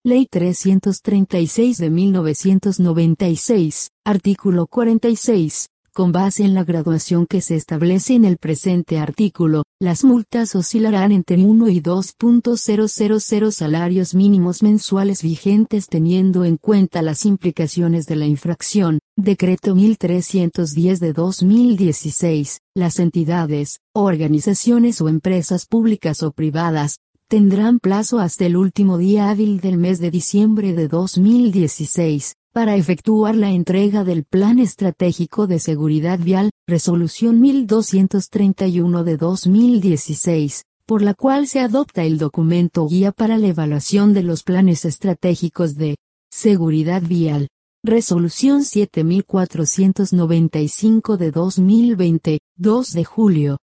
Ley 336 de 1996, artículo 46. Con base en la graduación que se establece en el presente artículo, las multas oscilarán entre 1 y 2.000 salarios mínimos mensuales vigentes teniendo en cuenta las implicaciones de la infracción. Decreto 1310 de 2016. Las entidades, organizaciones o empresas públicas o privadas, tendrán plazo hasta el último día hábil del mes de diciembre de 2016. Para efectuar la entrega del Plan Estratégico de Seguridad Vial, Resolución 1231 de 2016, por la cual se adopta el documento guía para la evaluación de los planes estratégicos de seguridad vial. Resolución 7495 de 2020, 2 de julio.